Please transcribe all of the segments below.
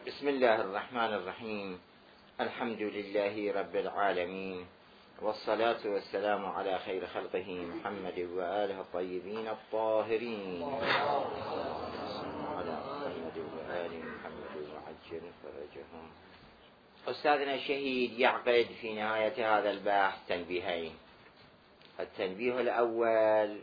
بسم الله الرحمن الرحيم. الحمد لله رب العالمين، والصلاة والسلام على خير خلقه محمد وآله الطيبين الطاهرين، على محمد وآل محمد وعجل فرجهم. أستاذنا الشهيد يعقد في نهاية هذا البحث تنبيهين. التنبيه الأول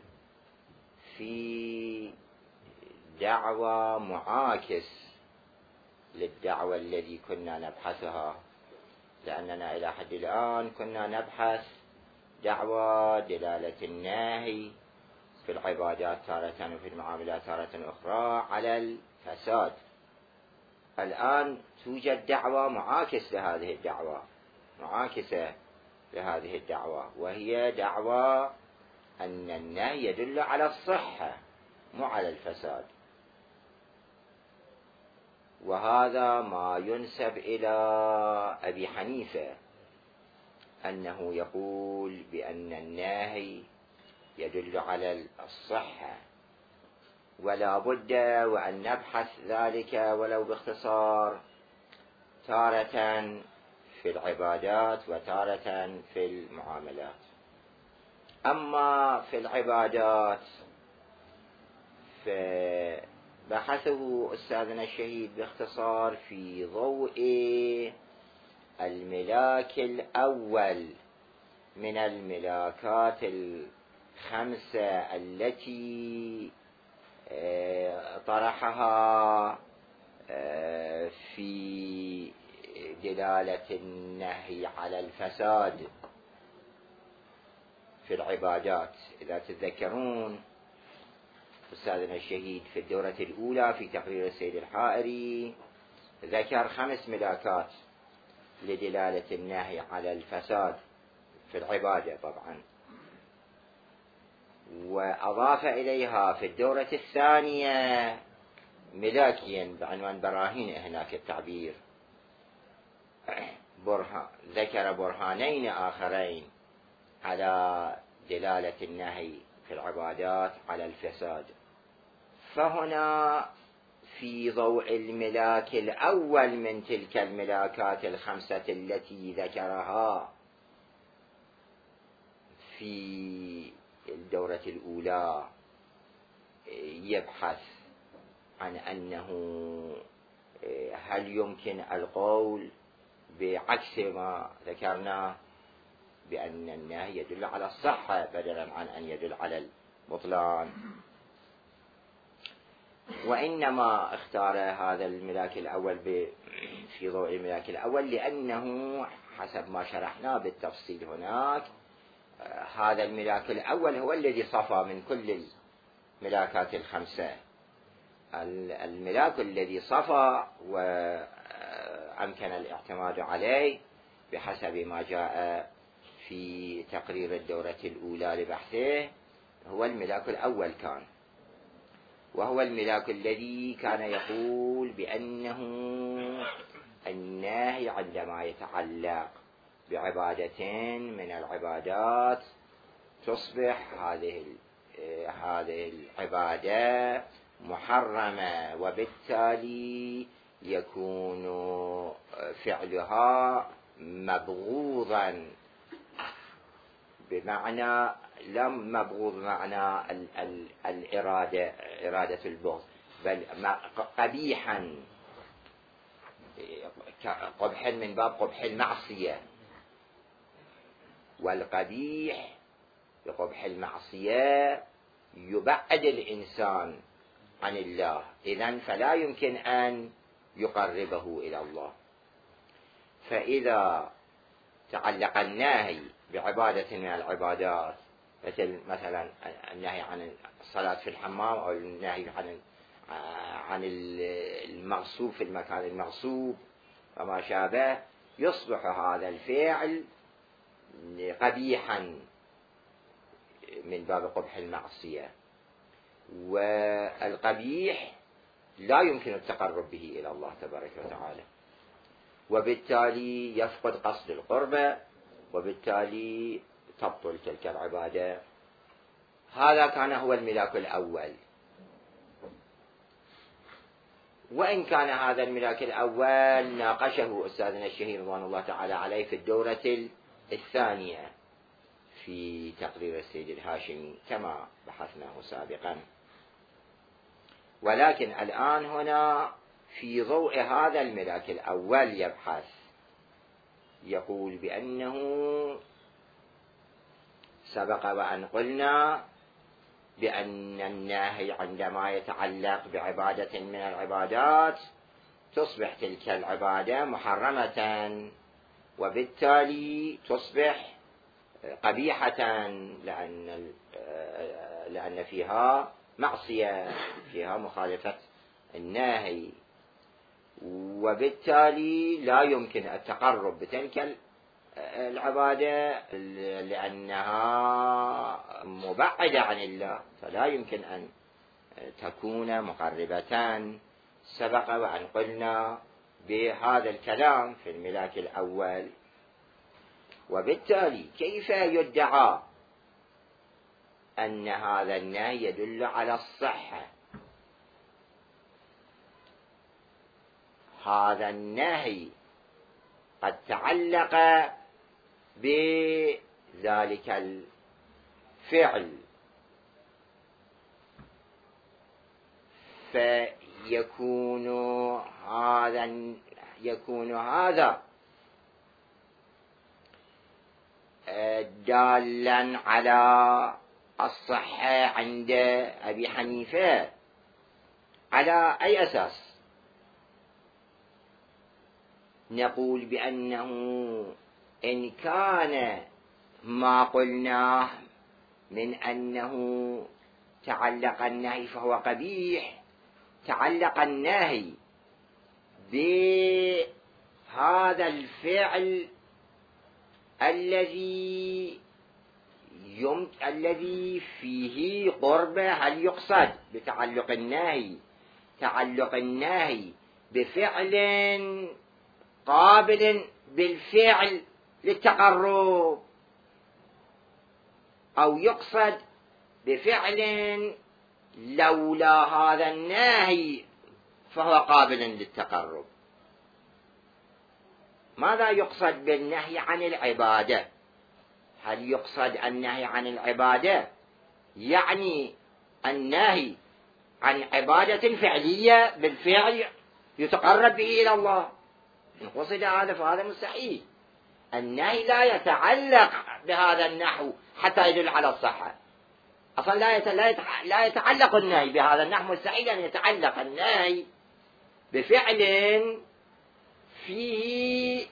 في دعوى معاكس للدعوة التي كنا نبحثها، لأننا إلى حد الآن كنا نبحث دعوى دلالة النهي في العبادات تارة وفي المعاملات تارة أخرى على الفساد. الآن توجد دعوة معاكسة لهذه الدعوة، وهي دعوى أن النهي يدل على الصحة مو على الفساد. وهذا ما ينسب إلى أبي حنيفة، أنه يقول بأن النهي يدل على الصحة، ولا بد وأن نبحث ذلك ولو باختصار، تارة في العبادات وتارة في المعاملات. أما في العبادات فبحثه أستاذنا الشهيد باختصار في ضوء الملاك الأول من الملاكات الخمسة التي طرحها في دلالة النهي على الفساد في العبادات. إذا تتذكرون أستاذنا الشهيد في الدورة الأولى في تقرير السيد الحائري ذكر 5 ملاكات لدلالة النهي على الفساد في العبادة طبعا، وأضاف إليها في الدورة الثانية ملاكين بعنوان براهين، هناك التعبير ذكر برهانين آخرين على دلالة النهي في العبادات على الفساد. فهنا في ضوء الملاك الأول من تلك الملاكات الخمسة التي ذكرها في الدورة الأولى يبحث عن أنه هل يمكن القول بعكس ما ذكرنا بأن النهي يدل على الصحة بدلا عن أن يدل على البطلان. وإنما اختار هذا الملاك الأول في ضوء الملاك الأول لأنه حسب ما شرحنا بالتفصيل هناك، هذا الملاك الأول هو الذي صفى من كل الملاكات الخمسة. الملاك الذي صفى وأمكن الاعتماد عليه بحسب ما جاء في تقرير الدورة الأولى لبحثه هو الملاك الأول كان، وهو الملاك الذي كان يقول بأنه النهي عندما يتعلق بعبادة من العبادات تصبح هذه العبادة محرمة، وبالتالي يكون فعلها مبغوضا، بمعنى لم مبغوض معنى إرادة البغض، بل قبيحا، قبحا من باب قبح المعصية، والقبيح بقبح المعصية يبعد الإنسان عن الله، إذن فلا يمكن أن يقربه إلى الله. فإذا تعلق النهي بعبادة من العبادات مثلا النهي عن الصلاة في الحمام أو النهي عن المغصوب في المكان المغصوب وما شابه، يصبح هذا الفعل قبيحا من باب قبح المعصية، والقبيح لا يمكن التقرب به إلى الله تبارك وتعالى، وبالتالي يفقد قصد القربة، وبالتالي تبطل تلك العبادة. هذا كان هو الملاك الأول. وإن كان هذا الملاك الأول ناقشه أستاذنا الشهير رضوان الله تعالى عليه في الدورة الثانية في تقرير السيد الهاشمي كما بحثناه سابقا، ولكن الآن هنا في ضوء هذا الملاك الأول يبحث، يقول بأنه سبق وأن قلنا بأن الناهي عندما يتعلق بعبادة من العبادات تصبح تلك العبادة محرمة، وبالتالي تصبح قبيحة، لأن فيها معصية، فيها مخالفة الناهي، وبالتالي لا يمكن التقرب بتلك العبادة لأنها مبعدة عن الله، فلا يمكن أن تكون مقربة. سبق وأن قلنا بهذا الكلام في الملاك الأول، وبالتالي كيف يدعى أن هذا النهي يدل على الصحة؟ هذا النهي قد تعلق بذلك الفعل، فيكون هذا دالا على الصحة عند أبي حنيفة على أي أساس؟ نقول بأنه إن كان ما قلناه من أنه تعلق النهي فهو قبيح، تعلق النهي بهذا الفعل الذي فيه قربة. هل يقصد بتعلق النهي تعلق النهي بفعل قابل بالفعل للتقرب، أو يقصد بفعل لولا هذا النهي فهو قابل للتقرب؟ ماذا يقصد بالنهي عن العبادة؟ هل يقصد النهي عن العبادة يعني النهي عن عبادة فعلية بالفعل يتقرب به إلى الله؟ إن قصد هذا فهذا مستحيل. النهي لا يتعلق بهذا النحو حتى يدل على الصحة. أصلا لا يتعلق النهي بهذا النحو، مستحيل أن يتعلق النهي بفعل فيه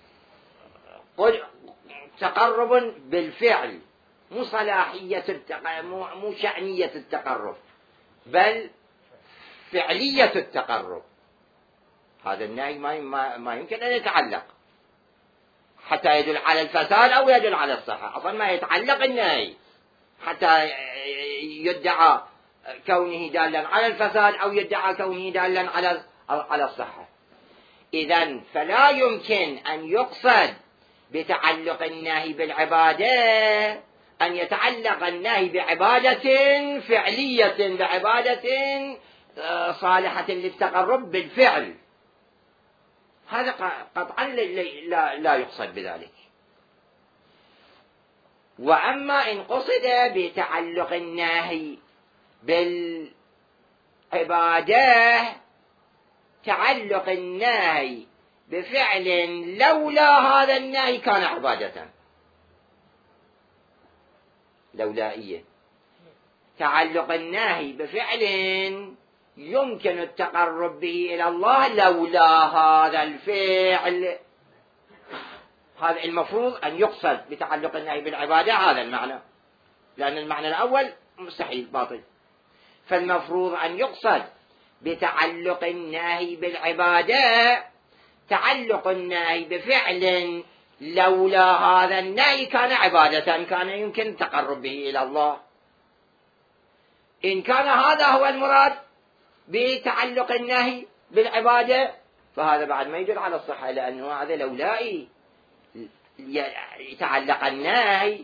تقرب بالفعل، مو صلاحية مو شأنية التقرب، بل فعلية التقرب. هذا النهي ما يمكن أن يتعلق حتى يدل على الفساد أو يدل على الصحة. أصلا ما يتعلق النهي حتى يدعى كونه دالا على الفساد أو يدعى كونه دالا على الصحة. إذن فلا يمكن أن يقصد بتعلق النهي بالعبادة أن يتعلق النهي بعبادة فعلية، بعبادة صالحة للتقرب بالفعل. هذا قطعا لا يقصد بذلك. وأما إن قصد بتعلق النهي بالعبادة تعلق النهي بفعل لولا هذا النهي كان عبادة، لولائية. تعلق النهي بفعل يمكن التقرب به إلى الله لولا هذا الفعل. هذا المفروض أن يقصد بتعلق النهي بالعبادة هذا المعنى، لأن المعنى الأول مستحيل باطل. فالمفروض أن يقصد بتعلق النهي بالعبادة تعلق النهي بفعل لولا هذا النهي كان عبادة، كان يمكن التقرب به إلى الله. إن كان هذا هو المراد بتعلق النهي بالعبادة فهذا بعد ما يدل على الصحة، لأنه هذا لولائي. يتعلق النهي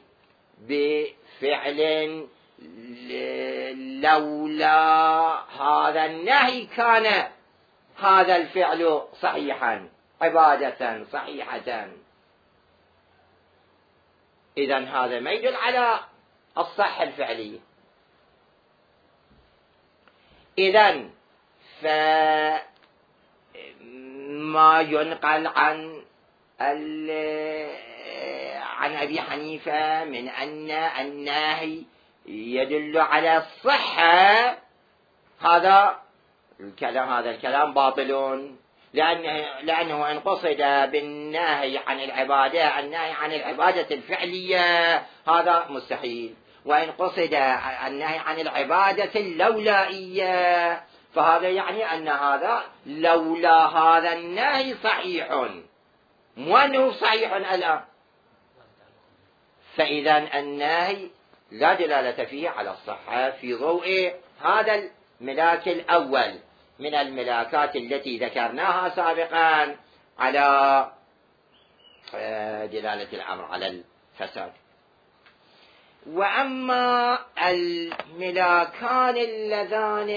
بفعل لولا هذا النهي كان هذا الفعل صحيحا عبادة صحيحة، إذن هذا ما يدل على الصحة الفعلية. إذن فما ينقل عن أبي حنيفة من أن النهي يدل على الصحة، هذا الكلام باطل، لأنه إن قصد بالنهي عن العبادة النهي عن العبادة الفعلية هذا مستحيل، وإن قصد النهي عن العبادة اللولائية فهذا يعني أن هذا لولا هذا النهي صحيح، مو أنه صحيح الآن. فإذا النهي لا دلالة فيه على الصحة في ضوء هذا الملاك الأول من الملاكات التي ذكرناها سابقا على دلالة الأمر على الفساد. وأما الملاكان اللذان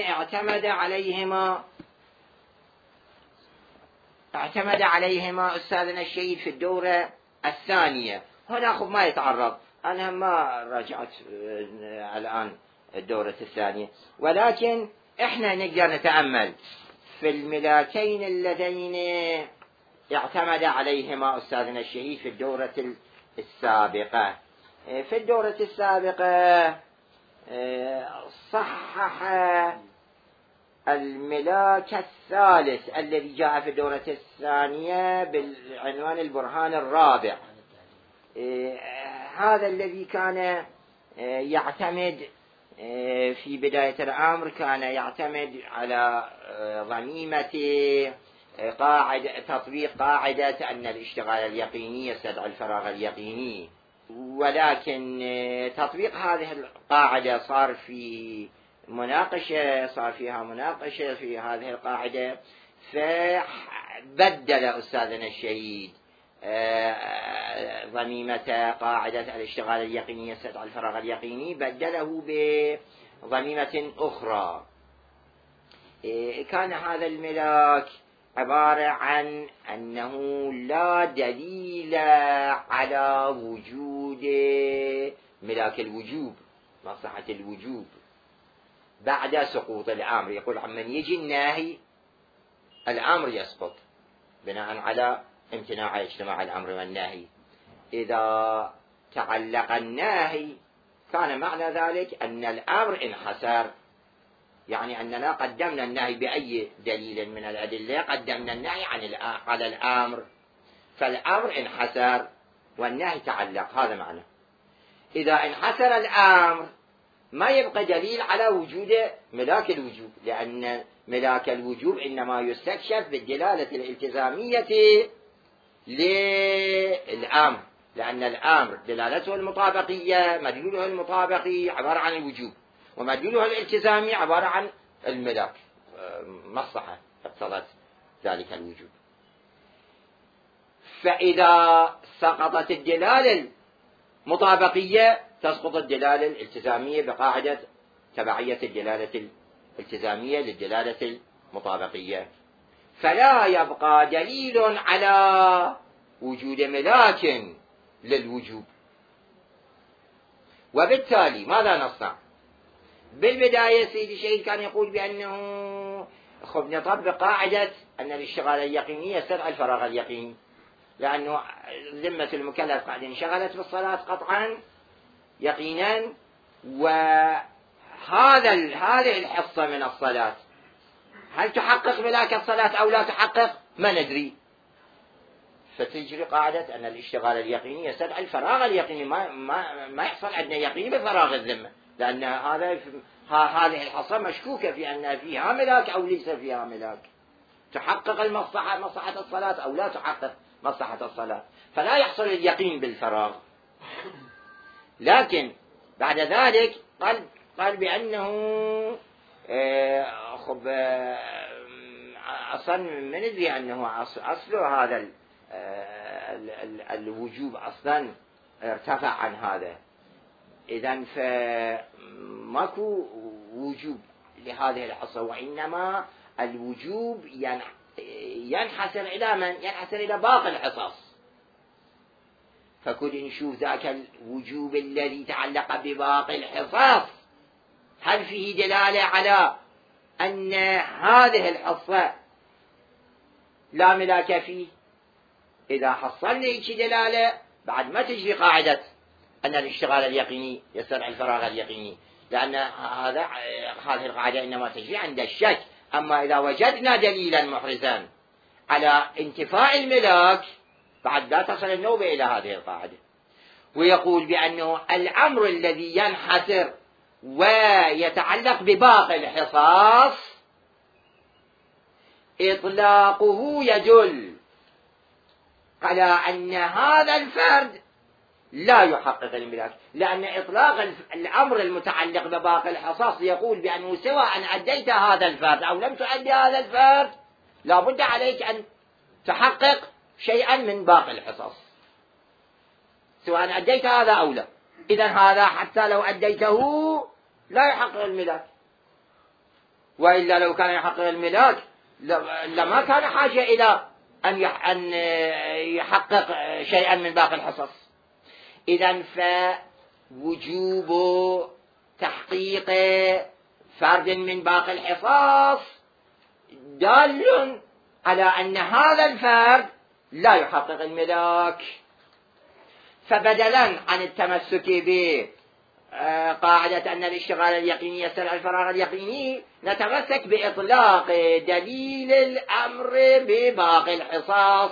اعتمد عليهما أستاذنا الشهيد في الدورة الثانية، هنا خب ما يتعرض، أنا ما رجعت الآن الدورة الثانية، ولكن إحنا نقدر نتأمل في الملاكين اللذين اعتمد عليهما أستاذنا الشهيد في الدورة السابقة. في الدورة السابقة صحح الملاك الثالث الذي جاء في الدورة الثانية بالعنوان البرهان الرابع، هذا الذي كان يعتمد في بداية الأمر كان يعتمد على ضميمة تطبيق قاعدة أن الاشتغال اليقيني يستدعي الفراغ اليقيني، ولكن تطبيق هذه القاعدة صار فيها مناقشة في هذه القاعدة، فبدل أستاذنا الشهيد ضميمة قاعدة الاشتغال اليقيني يستدعي الفراغ اليقيني، بدله بضميمة أخرى. كان هذا الملاك عبارة عن أنه لا دليل على وجود ملاك الوجوب، مصلحة الوجوب بعد سقوط الأمر. يقول عمن يجي الناهي الأمر يسقط بناء على امتناع اجتماع الأمر والنهي. إذا تعلق الناهي كان معنى ذلك أن الأمر انحسر، يعني أننا قدمنا النهي بأي دليل من الأدلة، قدمنا النهي على الأمر، فالأمر انحسر والنهي تعلق، هذا معنى. إذا انحسر الأمر ما يبقى دليل على وجود ملاك الوجوب، لأن ملاك الوجوب إنما يستكشف بالدلالة الالتزامية للأمر، لأن الأمر دلالته المطابقية، مدلوله المطابقي عبارة عن الوجوب، ومدلوله الالتزامي عبارة عن الملاك، مصلحة اقتضت ذلك الوجوب. فإذا سقطت الدلالة المطابقية تسقط الدلالة الالتزامية بقاعدة تبعية الدلالة الالتزامية للدلالة المطابقية، فلا يبقى دليل على وجود ملاك للوجوب. وبالتالي ماذا نصنع؟ بالبداية سيدي الشهيد كان يقول بأنه نطبق قاعدة أن الاشتغال اليقيني يستدعي الفراغ اليقيني، لأنه ذمة المكلف قاعدة انشغلت بالصلاة قطعا يقينا، هذه الحصة من الصلاة هل تحقق ملاك الصلاة أو لا تحقق ما ندري، فتجري قاعدة أن الاشتغال اليقيني يستدعي الفراغ اليقيني، ما يحصل عندنا يقين بفراغ الذمة، لأن هذه الحصة مشكوكة في أن فيها ملاك أو ليس فيها ملاك، تحقق مصلحة الصلاة أو لا تحقق مصلحة الصلاة، فلا يحصل اليقين بالفراغ. لكن بعد ذلك قال بأنه أصلا من ندري أنه أصل هذا الوجوب أصلا ارتفع عن هذا، إذن فماكو وجوب لهذه الحصة، وإنما الوجوب ينحسر إلى من؟ ينحسر إلى باقي الحصص. فكل نشوف ذاك الوجوب الذي تعلق بباقي الحصص هل فيه دلالة على أن هذه الحصة لا ملاك فيه؟ إذا حصلنا هيك دلالة بعد ما تجري قاعدة أن الاشتغال اليقيني يستدعي الفراغ اليقيني، لأن هذه القاعدة إنما تجري عند الشك. أما إذا وجدنا دليلا محرزا على انتفاء الملاك بعد لا تصل النوبة إلى هذه القاعدة. ويقول بأنه الأمر الذي ينحسر ويتعلق بباقي الحصص إطلاقه يدل على أن هذا الفرد لا يحقق الملاك، لأن إطلاق الأمر المتعلق بباقي الحصص يقول بأنه سواء أديت هذا الفرد أو لم تؤدي هذا الفرد لا بد عليك أن تحقق شيئا من باقي الحصص، سواء أديت هذا أو لا. إذن هذا حتى لو أديته لا يحقق الملاك، وإلا لو كان يحقق الملاك لما كان حاجة إلى أن يحقق شيئا من باقي الحصص. إذن فوجوب تحقيق فرد من باقي الحصص دال على أن هذا الفرد لا يحقق الملاك. فبدلا عن التمسك بقاعدة أن الاشتغال اليقيني يستدعي الفراغ اليقيني نتمسك بإطلاق دليل الأمر بباقي الحصص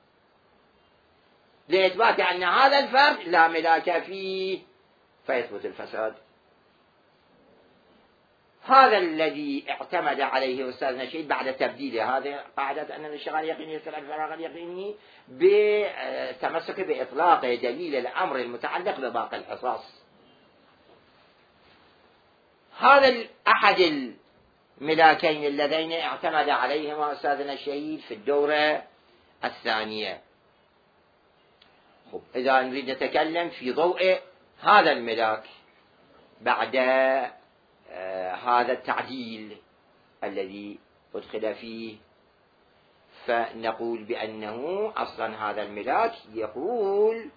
لإثبات أن هذا الفرد لا ملاك فيه فيثبت الفساد. هذا الذي اعتمد عليه أستاذنا الشهيد بعد تبديل هذه قاعدة أن الاشتغال اليقيني يستدعي الفراغ اليقيني بالتمسك بإطلاق دليل الأمر المتعلق بباقي الحصص. هذا أحد الملاكين اللذين اعتمد عليهما أستاذنا الشهيد في الدورة الثانية. إذا نريد نتكلم في ضوء هذا الملاك بعد هذا التعديل الذي أدخل فيه، فنقول بأنه أصلا هذا الملاك يقول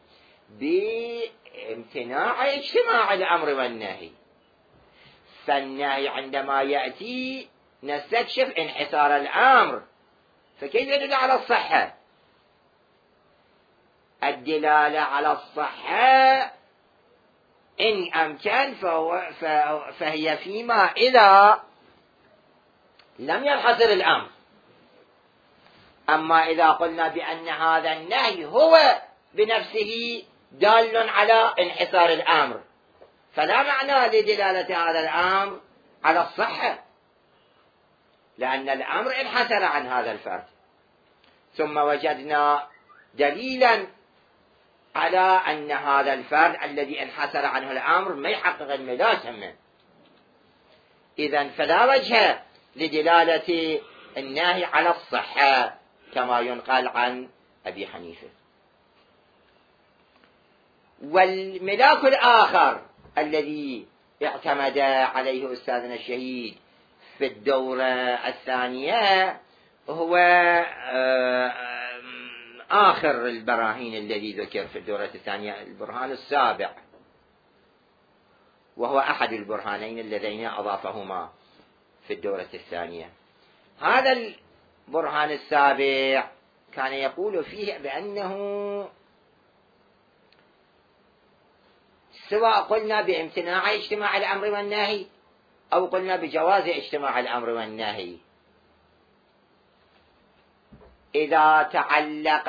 بامتناع اجتماع الأمر والنهي. فالنهي عندما يأتي نستكشف انحصار الأمر، فكيف يدل على الصحة؟ الدلالة على الصحة إن أمكن فهي فيما إذا لم ينحصر الأمر. أما إذا قلنا بأن هذا النهي هو بنفسه دال على انحصار الأمر فلا معنى لدلالة هذا الأمر على الصحة، لأن الأمر انحسر عن هذا الفرد. ثم وجدنا دليلا على أن هذا الفرد الذي انحسر عنه الأمر ما يحقق الملاك همه. إذن فلا وجه لدلالة النهي على الصحة كما ينقل عن أبي حنيفة. والملاك الآخر الذي اعتمد عليه أستاذنا الشهيد في الدورة الثانية هو آخر البراهين الذي ذكر في الدورة الثانية، البرهان السابع، وهو أحد البرهانين اللذين أضافهما في الدورة الثانية. هذا البرهان السابع كان يقول فيه بأنه سواء قلنا بامتناع اجتماع الأمر والنهي أو قلنا بجواز اجتماع الأمر والنهي، إذا تعلق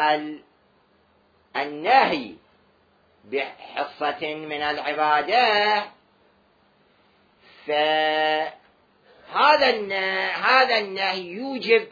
النهي بحصة من العبادة فهذا النهي يوجب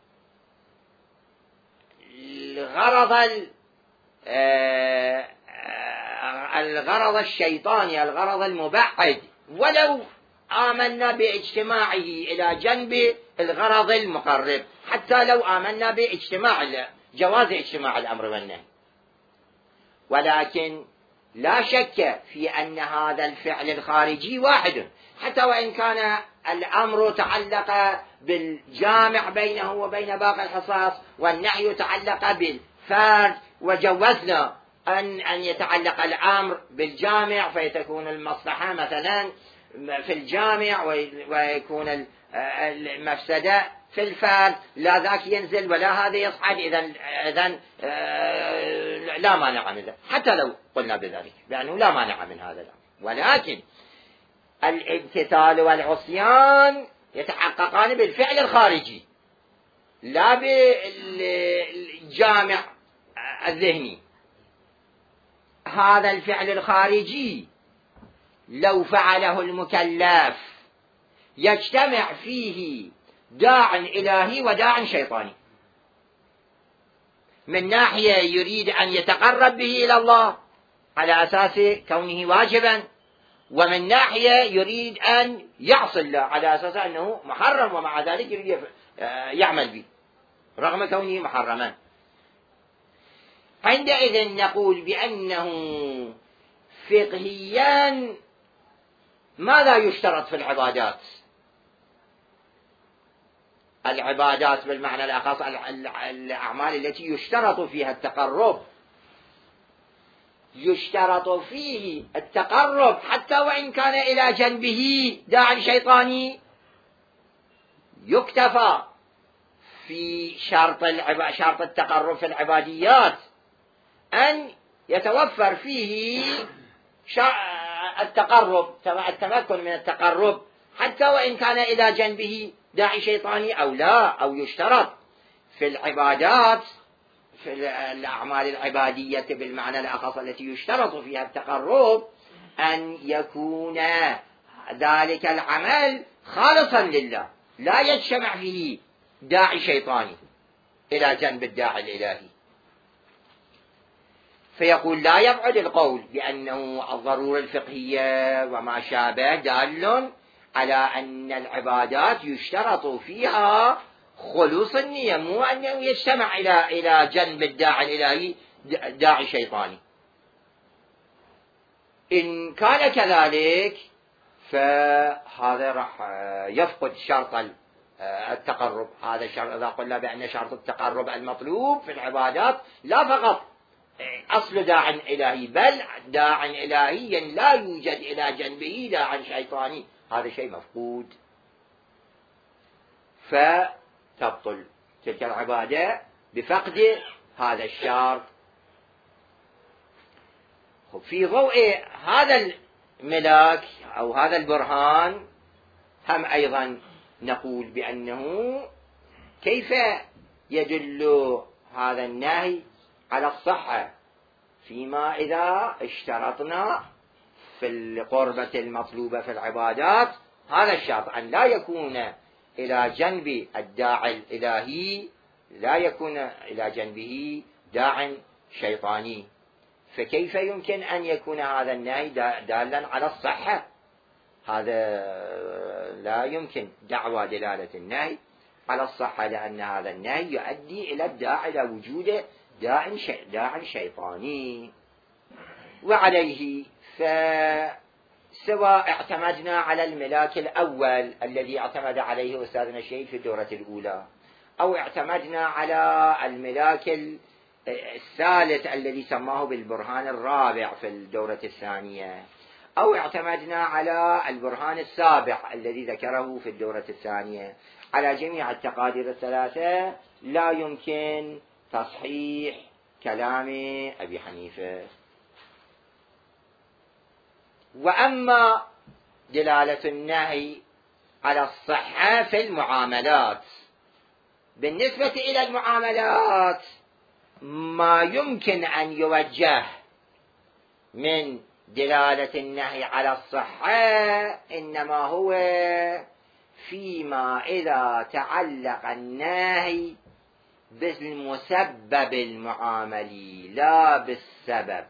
الغرض الشيطاني، الغرض المبعد، ولو آمنا باجتماعه إلى جنب الغرض المقرب، حتى لو آمنا جواز اجتماع الأمر والنهي. ولكن لا شك في أن هذا الفعل الخارجي واحد، حتى وإن كان الأمر تعلق بالجامع بينه وبين باقي الحصص، والنهي تعلق بالفرد، وجوزنا أن يتعلق الأمر بالجامع فتكون المصلحة مثلا في الجامع ويكون المفسدة في الفرد، لا ذاك ينزل ولا هذا يصعد، إذن لا مانع من ذلك، حتى لو قلنا بذلك بأنه لا مانع من هذا الأمر. ولكن الامتثال والعصيان يتحققان بالفعل الخارجي لا بالجامع الذهني. هذا الفعل الخارجي لو فعله المكلف يجتمع فيه داع إلهي وداع شيطاني. من ناحية يريد أن يتقرب به إلى الله على أساس كونه واجبا، ومن ناحية يريد أن يعصي الله على أساس أنه محرم، ومع ذلك يريد يعمل به رغم كونه محرما. عندئذ نقول بأنه فقهيا ماذا يشترط في العبادات؟ العبادات بالمعنى الأخص الأعمال التي يشترط فيها التقرب، يشترط فيه التقرب حتى وإن كان إلى جنبه داع شيطاني. يكتفى في شرط التقرب في العباديات أن يتوفر فيه التقرب، التمكن من التقرب حتى وإن كان إلى جنبه داعي شيطاني أو لا. أو يشترط في العبادات في الأعمال العبادية بالمعنى الأخص التي يشترط فيها التقرب أن يكون ذلك العمل خالصا لله، لا يجتمع فيه داعي شيطاني إلى جنب الداعي الإلهي. فيقول لا يبعد القول بأنه الضرورة الفقهية وما شابه دال على أن العبادات يشترط فيها خلوص النية، مو أنه يجتمع إلى جنب الداعي الإلهي داعي شيطاني. إن كان كذلك فهذا راح يفقد شرط التقرب. هذا الشرط إذا قلنا بأن شرط التقرب المطلوب في العبادات لا فقط أصل داع إلهي، بل داع إلهي لا يوجد إلى جنبه داع شيطاني، هذا شيء مفقود، فتبطل تلك العبادة بفقد هذا الشرط. في ضوء هذا الملاك أو هذا البرهان هم أيضا نقول بأنه كيف يدل هذا النهي على الصحة فيما إذا اشترطنا في القربة المطلوبة في العبادات هذا الشرط أن لا يكون إلى جنب الداعي الإلهي، لا يكون إلى جنبه داع شيطاني. فكيف يمكن أن يكون هذا النهي دالا على الصحة؟ هذا لا يمكن دعوى دلالة النهي على الصحة، لأن هذا النهي يؤدي إلى الداعي إلى وجود داع شيطاني. وعليه فسواء اعتمدنا على الملاك الأول الذي اعتمد عليه أستاذنا الشهيد في الدورة الأولى، أو اعتمدنا على الملاك الثالث الذي سماه بالبرهان الرابع في الدورة الثانية، أو اعتمدنا على البرهان السابع الذي ذكره في الدورة الثانية، على جميع التقادير الثلاثة لا يمكن تصحيح كلام أبي حنيفة. وأما دلالة النهي على الصحة في المعاملات، بالنسبة إلى المعاملات ما يمكن أن يوجه من دلالة النهي على الصحة إنما هو فيما إذا تعلق النهي بالمسبب المعاملي لا بالسبب،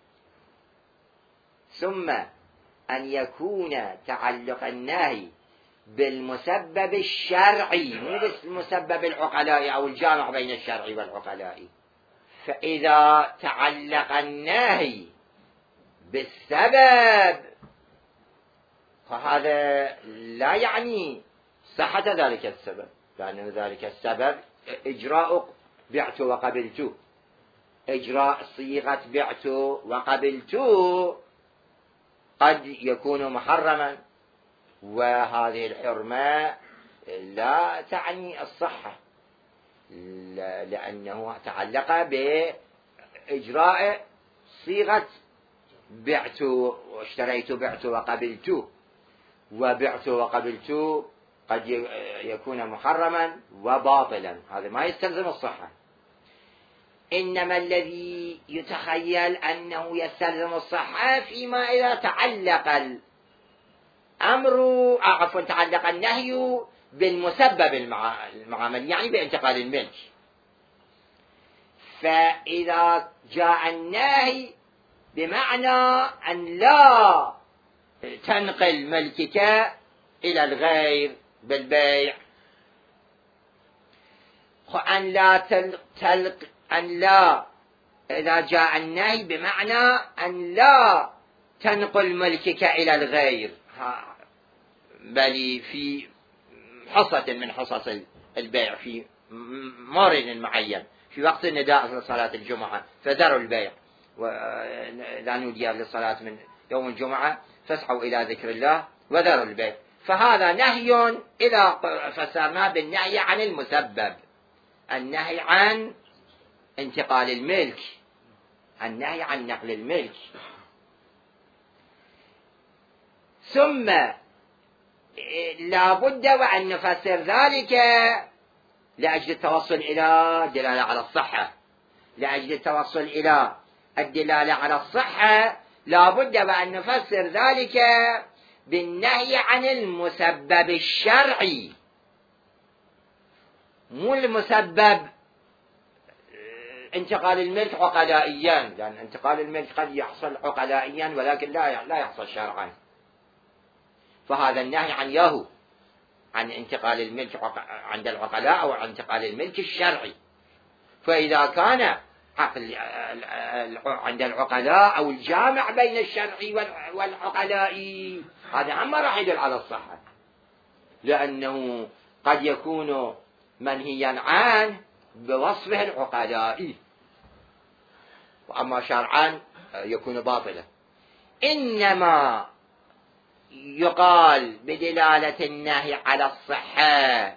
ثم أن يكون تعلق النهي بالمسبب الشرعي مو بالمسبب العقلائي أو الجامع بين الشرعي والعقلائي. فإذا تعلق النهي بالسبب، فهذا لا يعني صحة ذلك السبب، لأن ذلك السبب إجراء بعت وقبلت، إجراء صيغة بعت وقبلت قد يكون محرما، وهذه الحرمة لا تعني الصحة، لأنه تعلق بإجراء صيغة بعت واشتريت، بعت وقبلت، وبعت وقبلت قد يكون محرما وباطلا، هذا ما يستلزم الصحة. إنما الذي يتخيل أنه يستلزم الصحة فيما إذا تعلق الأمر تعلق النهي بالمسبب المعامل، يعني بانتقال الملك. فإذا جاء النهي بمعنى أن لا تنقل ملكك إلى الغير بالبيع، إذا جاء النهي بمعنى أن لا تنقل ملكك إلى الغير، بل في حصة من حصص البيع في مورد معين، في وقت النداء لصلاة الجمعة فذروا البيع، وإذا نودي للصلاة من يوم الجمعة فاسعوا إلى ذكر الله وذروا البيع، فهذا نهي إذا فسرناه بالنهي عن المسبب، النهي عن انتقال الملك، النهي عن نقل الملك. ثم لا بد وأن نفسر ذلك لأجل التوصل إلى الدلالة على الصحة، لأجل التوصل إلى الدلالة على الصحة لا بد وأن نفسر ذلك بالنهي عن المسبب الشرعي، مو المسبب انتقال الملك عقلائيا، لأن انتقال الملك قد يحصل عقلائيا ولكن لا يحصل شرعا، فهذا النهي عن ياهو عن انتقال الملك عند العقلاء أو عن انتقال الملك الشرعي. فإذا كان عند العقلاء أو الجامع بين الشرع والعقلاء، هذا عما راح يدل على الصحة، لأنه قد يكون منهيا عنه بوصفه العقلائي، وأما شرعا يكون باطلا. إنما يقال بدلالة النهي على الصحة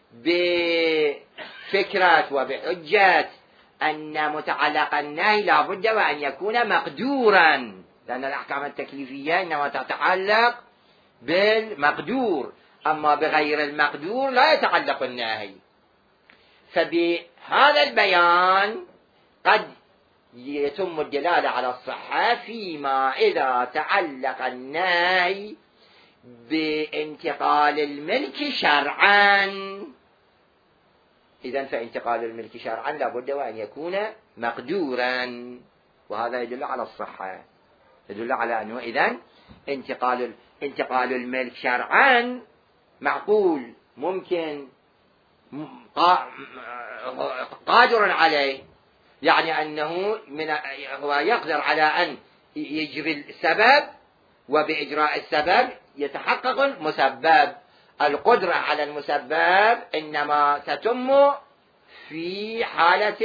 بفكرة وبحجة أن متعلق النهي لا بد وأن يكون مقدورا، لأن الأحكام التكليفية إنما تتعلق بالمقدور، أما بغير المقدور لا يتعلق النهي. فبهذا البيان قد يتم الدلالة على الصحة فيما إذا تعلق النهي بانتقال الملك شرعا. إذن فانتقال الملك شرعا لابد وأن يكون مقدورا، وهذا يدل على الصحة، يدل على أنه إذن انتقال الملك شرعا معقول، ممكن، قادر عليه، يعني أنه هو يقدر على أن يجري السبب، وبإجراء السبب يتحقق المسبب. القدرة على المسبب إنما تتم في حالة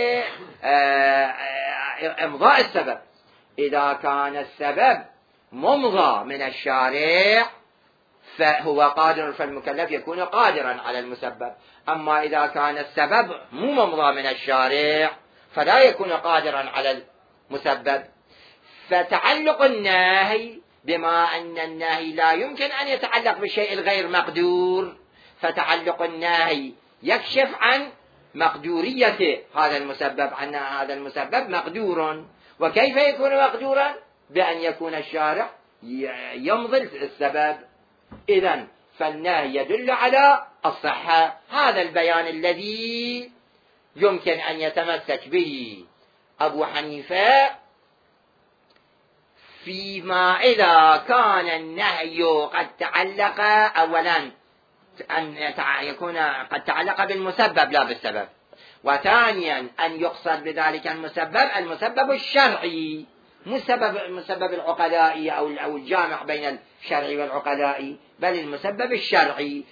إمضاء السبب، إذا كان السبب ممضى من الشارع فهو قادر، فالمكلف يكون قادرا على المسبب. أما إذا كان السبب مو ممضى من الشارع فلا يكون قادرا على المسبب. فتعلق النهي، بما أن النهي لا يمكن أن يتعلق بالشيء الغير مقدور، فتعلق النهي يكشف عن مقدورية هذا المسبب، أن هذا المسبب مقدور. وكيف يكون مقدورا؟ بأن يكون الشارع يمضي السبب. إذن فالنهي يدل على الصحة. هذا البيان الذي يمكن أن يتمسك به أبو حنيفة فيما إذا كان النهي قد تعلق، أولا أن يكون قد تعلق بالمسبب لا بالسبب، وثانيا أن يقصد بذلك المسبب الشرعي، مو المسبب العقلائي أو الجامع بين الشرعي والعقلائي، بل المسبب الشرعي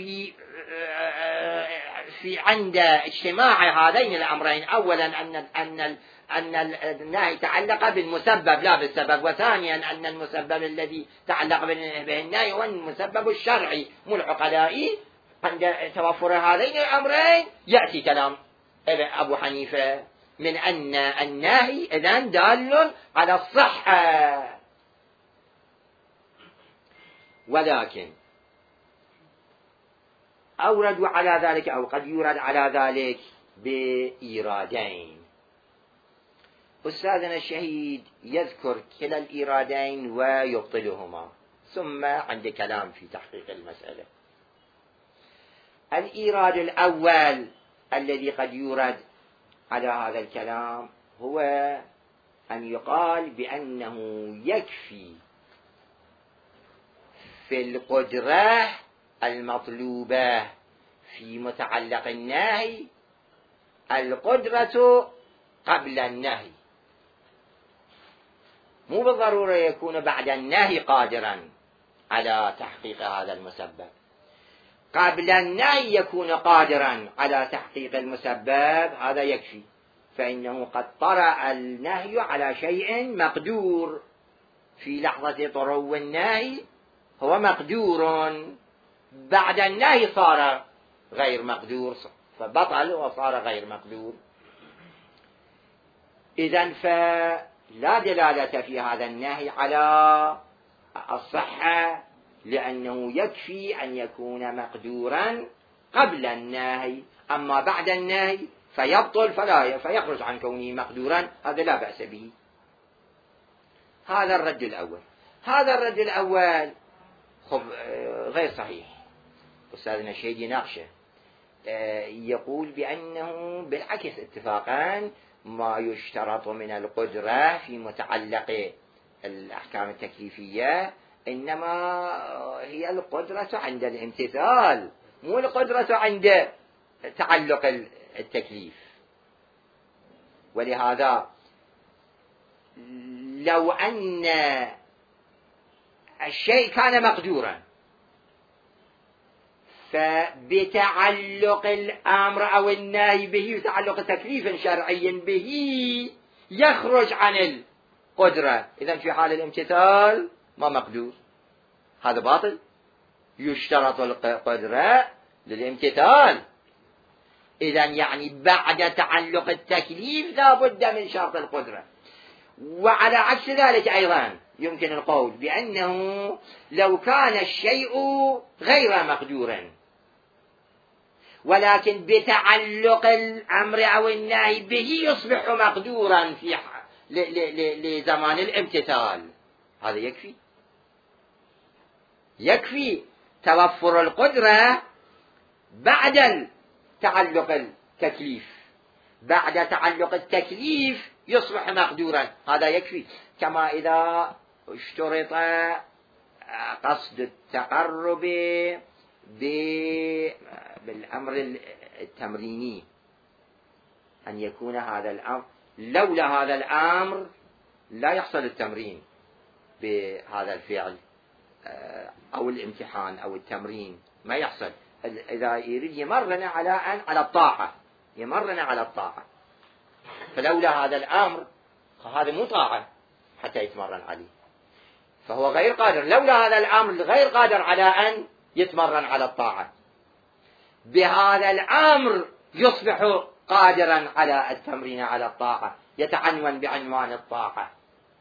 في عند اجتماع هذين الأمرين. أولا أن النهي تعلق بالمسبب لا بالسبب، وثانيا أن المسبب الذي تعلق به النهي هو المسبب الشرعي مو العقلائي. عند توفر هذين الأمرين يأتي كلام أبو حنيفة من أن النهي إذن دال على الصحة. ولكن أوردوا على ذلك، أو قد يورد على ذلك بإيرادين. أستاذنا الشهيد يذكر كلا الإيرادين ويبطلهما، ثم عند كلام في تحقيق المسألة. الإيراد الأول الذي قد يورد على هذا الكلام هو أن يقال بأنه يكفي في القدرة المطلوبة في متعلق النهي القدرة قبل النهي، مو بالضرورة يكون بعد النهي قادرا على تحقيق هذا المسبب. قبل النهي يكون قادرا على تحقيق المسبب، هذا يكفي، فإنه قد طرأ النهي على شيء مقدور في لحظة طرو النهي، هو مقدور، بعد النهي صار غير مقدور، فبطل وصار غير مقدور. إذن فلا دلالة في هذا النهي على الصحة، لأنه يكفي أن يكون مقدورا قبل النهي، أما بعد النهي فيبطل فيخرج عن كونه مقدورا، هذا لا بأس به. هذا الرد الأول. هذا الرد الأول غير صحيح. أستاذنا الشهيد يناقشه، يقول بأنه بالعكس اتفاقا ما يشترط من القدرة في متعلق الأحكام التكليفية إنما هي القدرة عند الامتثال، مو القدرة عند تعلق التكليف. ولهذا لو أن الشيء كان مقدورا فبتعلق الأمر أو النهي به وتعلق تكليف شرعي به يخرج عن القدرة، إذن في حال الامتثال ما مقدور، هذا باطل. يشترط القدرة للامتثال، إذن يعني بعد تعلق التكليف لا بد من شرط القدرة. وعلى عكس ذلك أيضا يمكن القول بأنه لو كان الشيء غير مقدورا ولكن بتعلق الأمر أو النهي به يصبح مقدورا في لزمان الامتثال، هذا يكفي. يكفي توفر القدرة بعد تعلق التكليف، بعد تعلق التكليف يصبح مقدورا، هذا يكفي. كما إذا اشترط قصد التقرب بالأمر التمريني، أن يكون هذا الأمر، لولا هذا الأمر لا يحصل التمرين بهذا الفعل أو الامتحان أو التمرين ما يحصل. إذا يريد يمرن على الطاعة، يمرن على الطاعة، فلولا هذا الأمر هذا مو طاعة حتى يتمرن عليه، فهو غير قادر. لولا هذا الأمر غير قادر على أن يتمرن على الطاعة، بهذا الأمر يصبح قادرا على التمرين على الطاعة، يتعنون بعنوان الطاعة.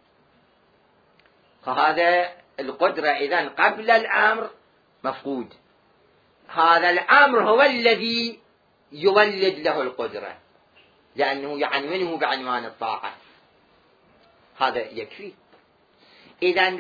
فهذا القدرة إذن قبل الأمر مفقود، هذا الأمر هو الذي يولد له القدرة لأنه يعنونه بعنوان الطاعة، هذا يكفي. إذن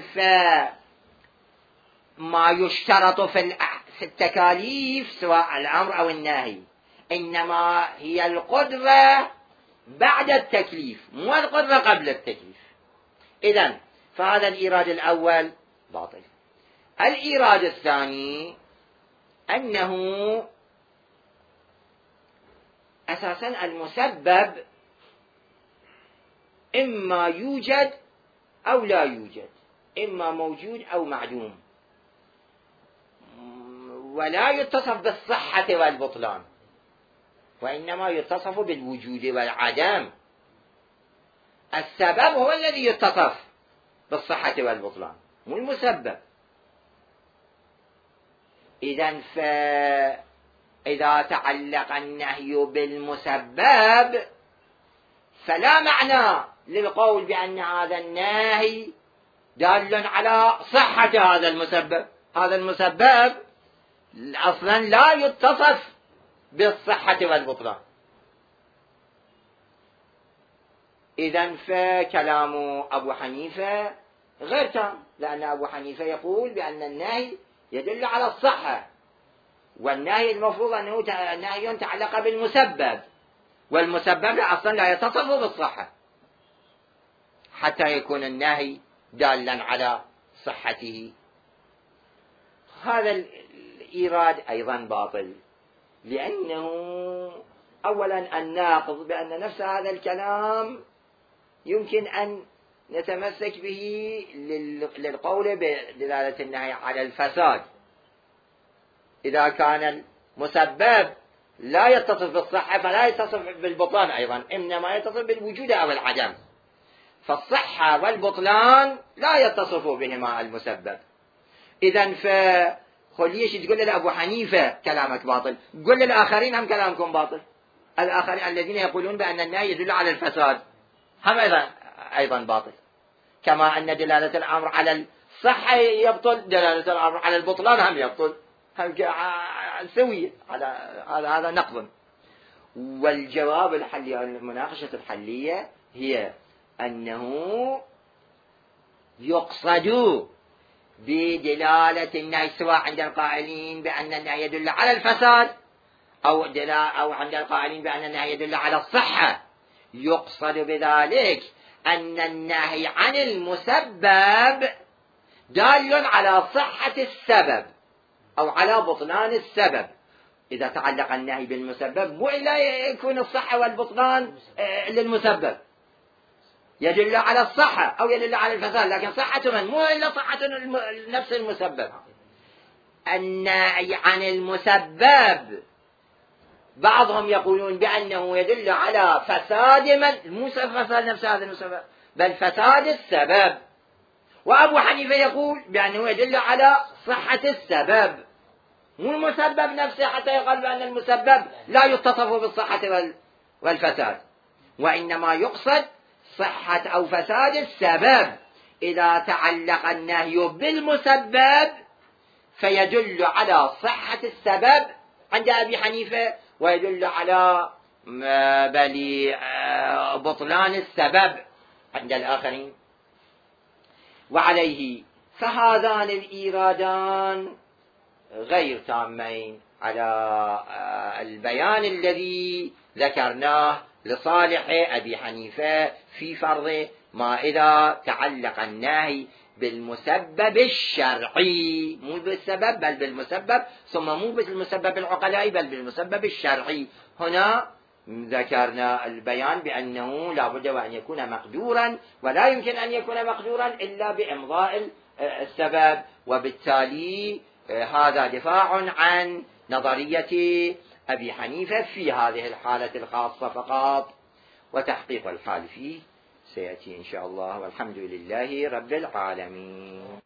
فما يشترط في التكاليف سواء الأمر أو النهي إنما هي القدرة بعد التكليف، مو القدرة قبل التكليف. إذن فهذا الإيراد الأول باطل. الإيراد الثاني أنه أساسا المسبب إما يوجد أو لا يوجد، إما موجود أو معدوم، ولا يتصف بالصحة والبطلان، وإنما يتصف بالوجود والعدم. السبب هو الذي يتصف بالصحة والبطلان، مو المسبب. إذا تعلق النهي بالمسبب فلا معنى للقول بأن هذا النهي دال على صحة هذا المسبب. هذا المسبب أصلا لا يتصف بالصحة والبطلان. إذن فكلام أبو حنيفة غير تام، لأن أبو حنيفة يقول بأن النهي يدل على الصحة، والنهي المفروض أنه نهي تعلق بالمسبب، والمسبب أصلا لا يتصف بالصحة حتى يكون النهي دالا على صحته. هذا الإيراد أيضا باطل، لأنه أولا الناقض بأن نفس هذا الكلام يمكن أن نتمسك به للقول بدلالة النهي على الفساد. إذا كان المسبب لا يتصف بالصحة فلا يتصف بالبطلان أيضا، إنما يتصف بالوجود أو العدم، فالصحة والبطلان لا يتصف بهما المسبب. إذن ليش تقول لأبو حنيفة كلامك باطل؟ قل للآخرين هم كلامكم باطل. الآخرين الذين يقولون بأن النهي يدل على الفساد هم أيضا باطل، كما أن دلالة الأمر على الصحة يبطل، دلالة الأمر على البطلان هم يبطل، هم سوية. هذا نقض. والجواب الحلي، المناقشة الحلية، هي أنه يقصد بدلالة النهي سواء عند القائلين بأن النهي يدل على الفساد أو عند القائلين بأن النهي يدل على الصحة، يقصد بذلك أن النهي عن المسبب دال على صحة السبب أو على بطلان السبب. إذا تعلق النهي بالمسبب مو إلا يكون الصحة والبطلان للمسبب، يدل على الصحة أو يدل على الفساد، لكن صحة من؟ مو إلا صحة نفس المسبب. النهي عن المسبب بعضهم يقولون بأنه يدل على فساد من؟ مو فساد نفس هذا المسبب، بل فساد السبب. وأبو حنيفة يقول بأنه يدل على صحة السبب، مو المسبب نفسه، حتى يقال بأن المسبب لا يتصف بالصحة والفساد، وإنما يقصد صحة أو فساد السبب. إذا تعلق النهي بالمسبب فيدل على صحة السبب عند أبي حنيفة، ويدل على بطلان السبب عند الآخرين. وعليه فهذان الإيرادان غير تامين على البيان الذي ذكرناه لصالح أبي حنيفة في فرض ما إذا تعلق النهي بالمسبب الشرعي، مو بالسبب بل بالمسبب، ثم مو بالمسبب العقلائي بل بالمسبب الشرعي. هنا ذكرنا البيان بأنه لا بد وأن يكون مقدورا، ولا يمكن أن يكون مقدورا إلا بإمضاء السبب، وبالتالي هذا دفاع عن نظرية أبي حنيفة في هذه الحالة الخاصة فقط، وتحقيق الحال فيه سيأتي إن شاء الله، والحمد لله رب العالمين.